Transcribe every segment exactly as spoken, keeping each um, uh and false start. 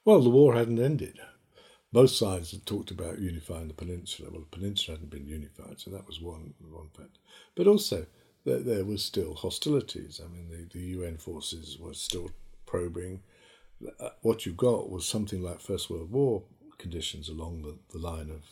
Well, the war hadn't ended. Both sides had talked about unifying the peninsula. Well, the peninsula hadn't been unified, so that was one one fact. But also, there, there was still hostilities. I mean, the, the U N forces were still probing. Uh, What you got was something like First World War conditions along the, the line of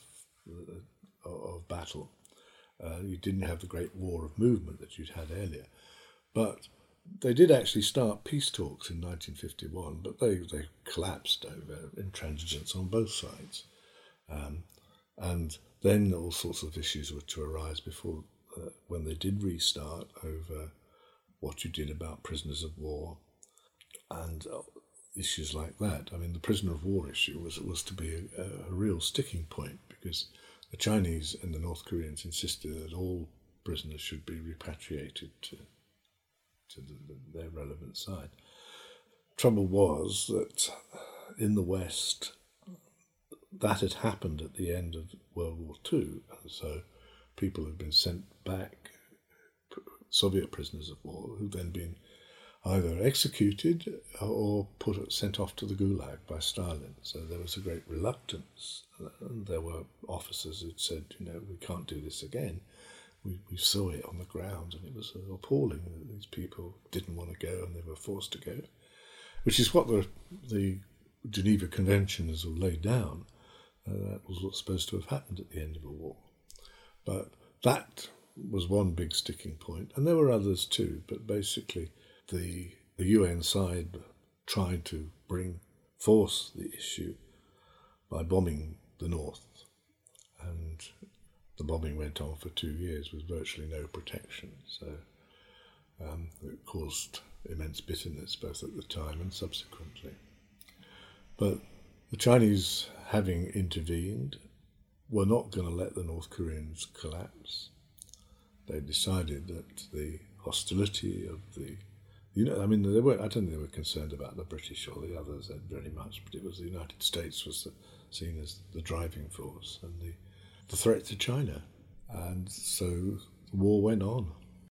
uh, of battle. Uh, you didn't have the great war of movement that you'd had earlier, but they did actually start peace talks in nineteen fifty-one, but they, they collapsed over intransigence on both sides. Um, and then all sorts of issues were to arise before, uh, when they did restart, over what you did about prisoners of war and uh, issues like that. I mean, the prisoner of war issue was was to be a, a real sticking point, because the Chinese and the North Koreans insisted that all prisoners should be repatriated to to the, the, their relevant side. Trouble was that in the West, that had happened at the end of World War Two, and so people had been sent back, Soviet prisoners of war, who'd then been either executed or put sent off to the Gulag by Stalin. So there was a great reluctance, and there were officers who'd said, you know, we can't do this again. We, we saw it on the ground, and it was appalling that these people didn't want to go and they were forced to go, which is what the the Geneva Conventions have laid down. Uh, that was what's supposed to have happened at the end of a war. But that was one big sticking point, and there were others too, but basically the, the U N side tried to bring force the issue by bombing the north, and the bombing went on for two years with virtually no protection, so um, it caused immense bitterness both at the time and subsequently. But the Chinese, having intervened, were not going to let the North Koreans collapse. They decided that the hostility of the, you know, I mean, they weren't, I don't think they were concerned about the British or the others very much, but it was the United States was the, seen as the driving force and the, the threat to China. And so the war went on.